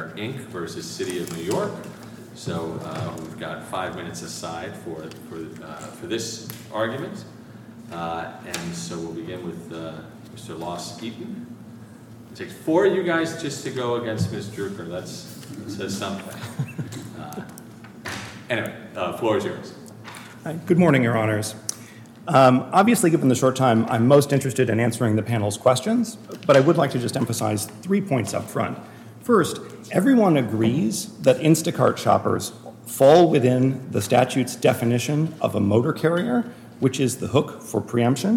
Care, Inc. versus City of New York. So we've got 5 minutes aside for this argument. And so we'll begin with Mr. Loss Eaton. It takes 4 of you guys just to go against Ms. Drucker. That says something. Anyway, floor is yours. Hi. Good morning, Your Honors. Obviously, given the short time, I'm most interested in answering the panel's questions, but I would like to just emphasize 3 points up front. First, everyone agrees that Instacart shoppers fall within the statute's definition of a motor carrier, which is the hook for preemption.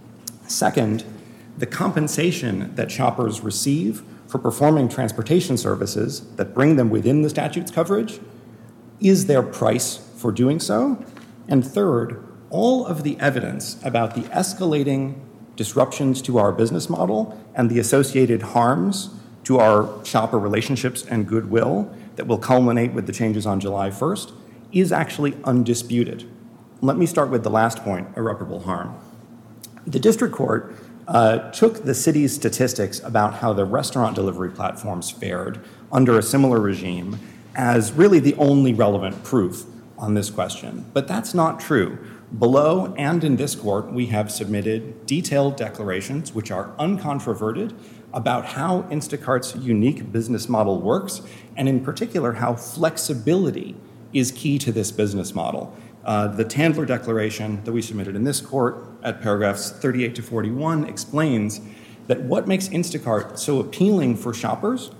Second, the compensation that shoppers receive for performing transportation services that bring them within the statute's coverage is their price for doing so. And third, all of the evidence about the escalating disruptions to our business model and the associated harms to our shopper relationships and goodwill that will culminate with the changes on July 1st is actually undisputed. Let me start with the last point, irreparable harm. The district court took the city's statistics about how the restaurant delivery platforms fared under a similar regime as really the only relevant proof on this question. But that's not true. Below and in this court, we have submitted detailed declarations, which are uncontroverted, about how Instacart's unique business model works, and in particular, how flexibility is key to this business model. The Tandler Declaration that we submitted in this court at paragraphs 38 to 41 explains that what makes Instacart so appealing for shoppers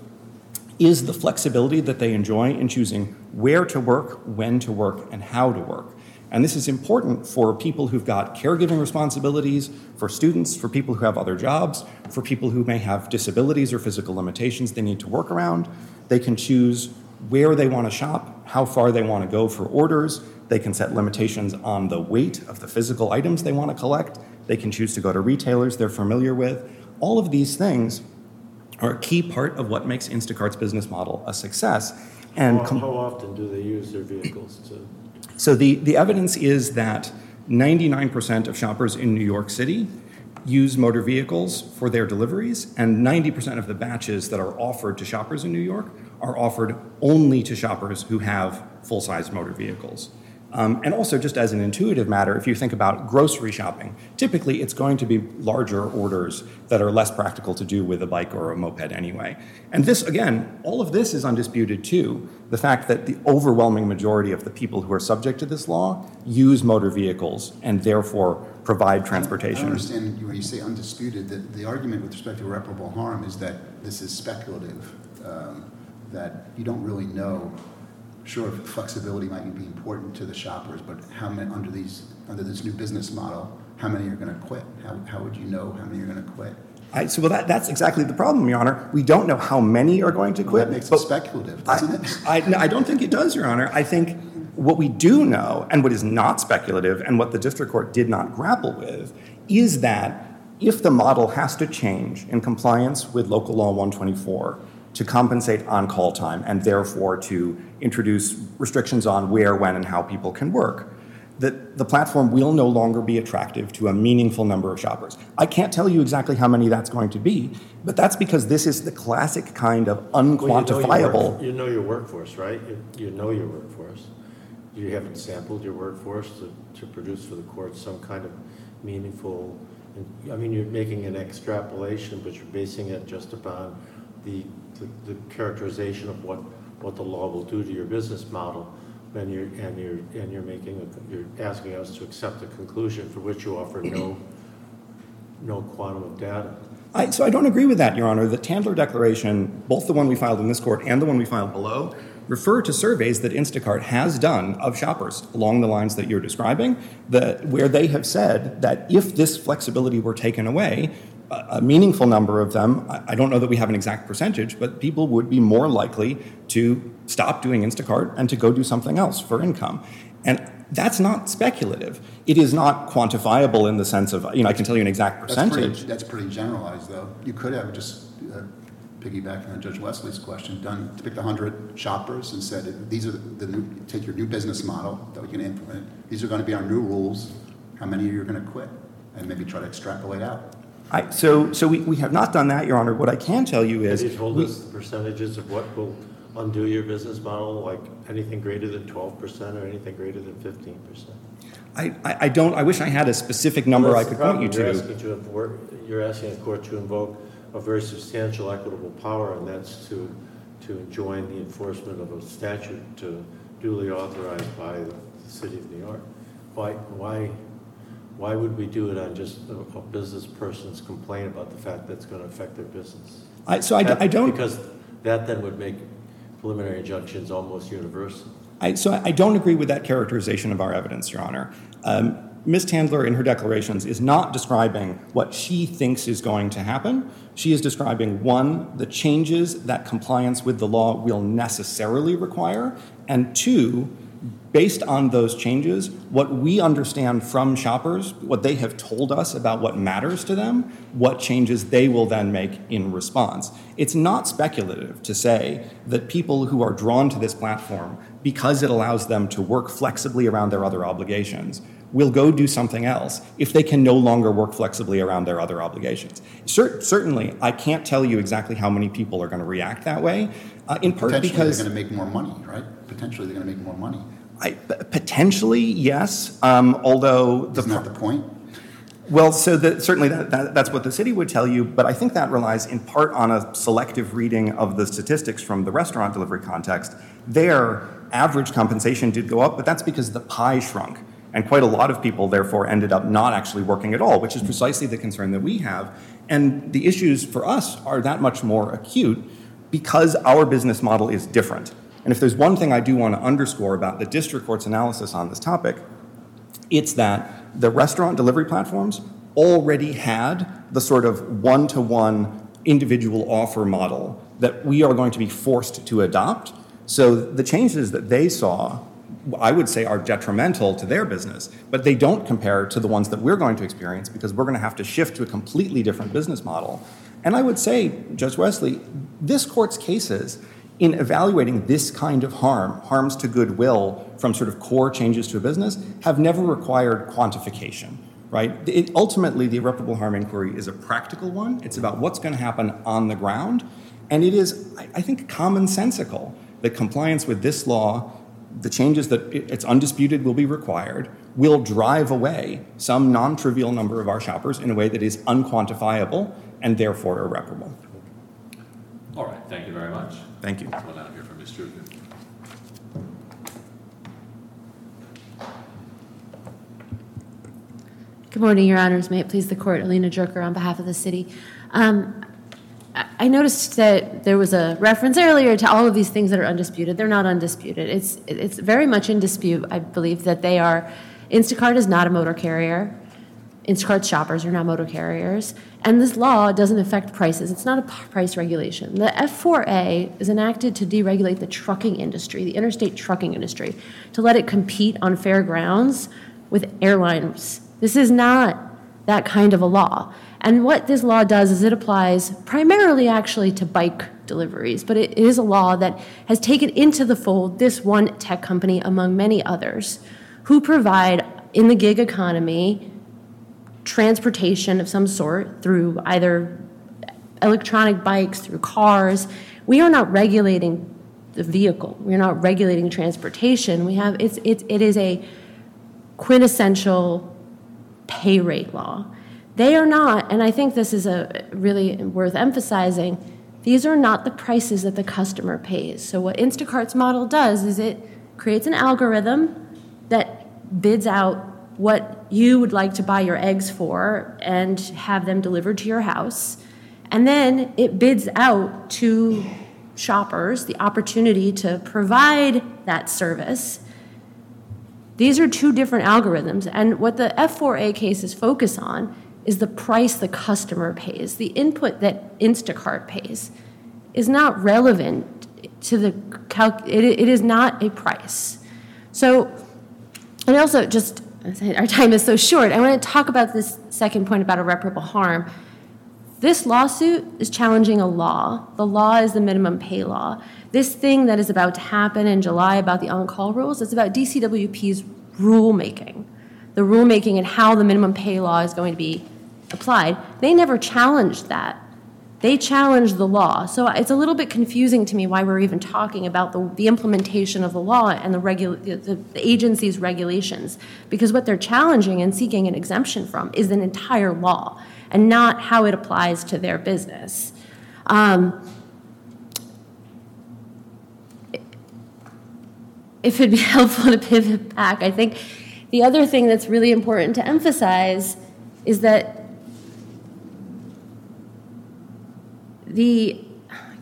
is the flexibility that they enjoy in choosing where to work, when to work, and how to work. And this is important for people who've got caregiving responsibilities, for students, for people who have other jobs, for people who may have disabilities or physical limitations they need to work around. They can choose where they want to shop, how far they want to go for orders. They can set limitations on the weight of the physical items they want to collect. They can choose to go to retailers they're familiar with. All of these things are a key part of what makes Instacart's business model a success. And how often do they use their vehicles to? So the evidence is that 99% of shoppers in New York City use motor vehicles for their deliveries, and 90% of the batches that are offered to shoppers in New York are offered only to shoppers who have full-size motor vehicles. And also, just as an intuitive matter, if you think about grocery shopping, typically it's going to be larger orders that are less practical to do with a bike or a moped anyway. And this, again, all of this is undisputed too. The fact that the overwhelming majority of the people who are subject to this law use motor vehicles and therefore provide transportation. I understand when you say undisputed, that the argument with respect to irreparable harm is that this is speculative, that you don't really know. Sure, flexibility might be important to the shoppers, but how many under this new business model, how many are going to quit? How would you know how many are going to quit? That's exactly the problem, Your Honor. We don't know how many are going to quit. That makes it speculative, doesn't it? I don't think it does, Your Honor. I think what we do know, and what is not speculative, and what the district court did not grapple with, is that if the model has to change in compliance with Local Law 124 to compensate on-call time and therefore to introduce restrictions on where, when, and how people can work, that the platform will no longer be attractive to a meaningful number of shoppers. I can't tell you exactly how many that's going to be, but that's because this is the classic kind of unquantifiable. Well, you know your workforce, right? You know your workforce. You haven't sampled your workforce to produce for the court some kind of meaningful, I mean, you're making an extrapolation, but you're basing it just upon the characterization of what the law will do to your business model, and you're asking us to accept a conclusion for which you offer no quantum of data. So I don't agree with that, Your Honor. The Tandler Declaration, both the one we filed in this court and the one we filed below, refer to surveys that Instacart has done of shoppers along the lines that you're describing, where they have said that if this flexibility were taken away, a meaningful number of them, I don't know that we have an exact percentage, but people would be more likely to stop doing Instacart and to go do something else for income. And that's not speculative. It is not quantifiable in the sense of, I can tell you an exact percentage. That's pretty generalized, though. You could have just, piggybacking on Judge Wesley's question, picked 100 shoppers and said, these are take your new business model that we can implement. These are going to be our new rules. How many of you are going to quit? And maybe try to extrapolate out. So we have not done that, Your Honor. What I can tell you is... Have you told us the percentages of what will undo your business model, like anything greater than 12% or anything greater than 15%? I don't. I wish I had a specific number I could point you to. You're asking a court to invoke a very substantial equitable power, and that's to enjoin the enforcement of a statute duly authorized by the City of New York. Why would we do it on just a business person's complaint about the fact that it's going to affect their business? I don't. Because that then would make preliminary injunctions almost universal. I don't agree with that characterization of our evidence, Your Honor. Ms. Tandler, in her declarations, is not describing what she thinks is going to happen. She is describing, one, the changes that compliance with the law will necessarily require, and two, based on those changes, what we understand from shoppers, what they have told us about what matters to them, what changes they will then make in response. It's not speculative to say that people who are drawn to this platform because it allows them to work flexibly around their other obligations will go do something else if they can no longer work flexibly around their other obligations. Certainly, I can't tell you exactly how many people are going to react that way, in part because... they're going to make more money, right? Potentially they're going to make more money. Potentially, yes, although... Isn't that the point? Well, so certainly that's what the city would tell you, but I think that relies in part on a selective reading of the statistics from the restaurant delivery context. Their average compensation did go up, but that's because the pie shrunk. And quite a lot of people, therefore, ended up not actually working at all, which is precisely the concern that we have. And the issues for us are that much more acute because our business model is different. And if there's one thing I do want to underscore about the district court's analysis on this topic, it's that the restaurant delivery platforms already had the sort of one-to-one individual offer model that we are going to be forced to adopt. So the changes that they saw, I would say, are detrimental to their business, but they don't compare to the ones that we're going to experience because we're going to have to shift to a completely different business model. And I would say, Judge Wesley, this court's cases in evaluating this kind of harms to goodwill from sort of core changes to a business, have never required quantification, right? Ultimately, the irreparable harm inquiry is a practical one. It's about what's going to happen on the ground. And it is, I think, commonsensical that compliance with this law, the changes that it's undisputed will be required, will drive away some non-trivial number of our shoppers in a way that is unquantifiable and therefore irreparable. All right, thank you very much. Thank you. We'll now hear from Ms. Drugan. Good morning, Your Honors. May it please the Court, Alina Drucker on behalf of the city. I noticed that there was a reference earlier to all of these things that are undisputed. They're not undisputed. It's very much in dispute, I believe, that they are. Instacart is not a motor carrier. Instacart's shoppers are not motor carriers. And this law doesn't affect prices. It's not a price regulation. The F4A is enacted to deregulate the trucking industry, the interstate trucking industry, to let it compete on fair grounds with airlines. This is not that kind of a law. And what this law does is it applies primarily actually to bike deliveries, but it is a law that has taken into the fold this one tech company among many others who provide, in the gig economy, transportation of some sort through either electronic bikes, through cars. We are not regulating the vehicle. We are not regulating transportation. It is a quintessential pay rate law. They are not, and I think this is really worth emphasizing, these are not the prices that the customer pays. So what Instacart's model does is it creates an algorithm that bids out what you would like to buy your eggs for and have them delivered to your house. And then it bids out to shoppers the opportunity to provide that service. These are two different algorithms. And what the F4A cases focus on is the price the customer pays. The input that Instacart pays is not relevant to the it is not a price. So, and also just, our time is so short, I want to talk about this second point about irreparable harm. This lawsuit is challenging a law. The law is the minimum pay law. This thing that is about to happen in July about the on-call rules is about DCWP's rulemaking. The rulemaking and how the minimum pay law is going to be applied. They never challenged that. They challenged the law. So it's a little bit confusing to me why we're even talking about the implementation of the law and the agency's regulations, because what they're challenging and seeking an exemption from is an entire law and not how it applies to their business. If it'd be helpful to pivot back, I think the other thing that's really important to emphasize is that the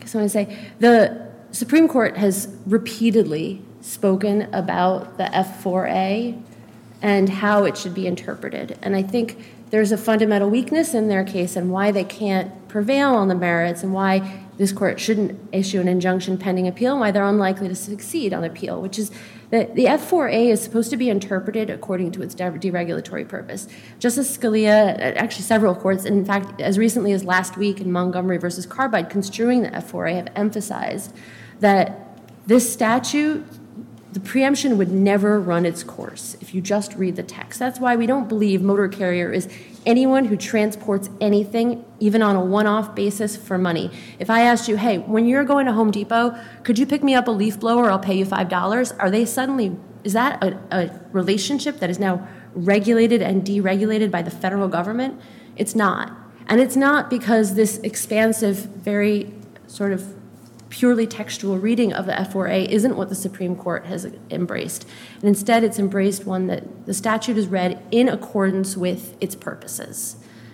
Supreme Court has repeatedly spoken about the F4A and how it should be interpreted. And I think there's a fundamental weakness in their case and why they can't prevail on the merits and why this court shouldn't issue an injunction pending appeal and why they're unlikely to succeed on appeal, which is that the F4A is supposed to be interpreted according to its deregulatory purpose. Justice Scalia, actually several courts, in fact, as recently as last week in Montgomery versus Carbide, construing the F4A, have emphasized that this statute, the preemption would never run its course if you just read the text. That's why we don't believe motor carrier is anyone who transports anything, even on a one-off basis, for money. If I asked you, hey, when you're going to Home Depot, could you pick me up a leaf blower? I'll pay you $5. Are they suddenly, is that a relationship that is now regulated and deregulated by the federal government? It's not. And it's not because this expansive, very sort of purely textual reading of the F4A isn't what the Supreme Court has embraced. And instead, it's embraced one that the statute is read in accordance with its purposes.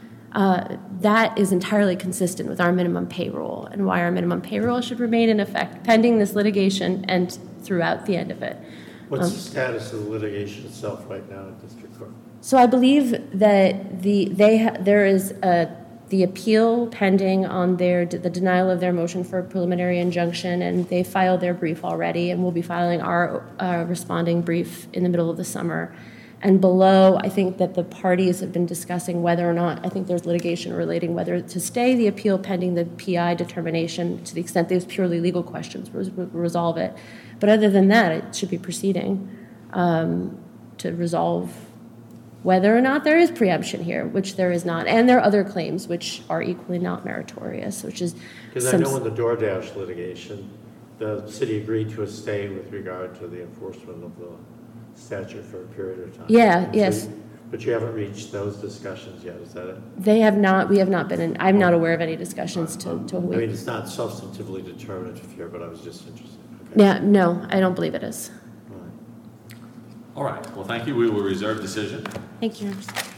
That is entirely consistent with our minimum pay rule and why our minimum pay rule should remain in effect pending this litigation and throughout the end of it. What's the status of the litigation itself right now in district court? So I believe that there is the appeal pending on the denial of their motion for a preliminary injunction, and they filed their brief already, and we'll be filing our responding brief in the middle of the summer. And below, I think that the parties have been discussing whether or not, I think there's litigation relating whether to stay the appeal pending the PI determination to the extent there's purely legal questions, resolve it. But other than that, it should be proceeding to resolve whether or not there is preemption here, which there is not. And there are other claims which are equally not meritorious, which is... Because I know in the DoorDash litigation, the city agreed to a stay with regard to the enforcement of the statute for a period of time. Yeah, yes. But you haven't reached those discussions yet, is that it? They have not, we have not been in, I'm not aware of any discussions to a I week. mean, it's not substantively determinative here, but I was just interested. Okay. Yeah, no, I don't believe it is. All right. All right, well, thank you. We will reserve decision. Thank you.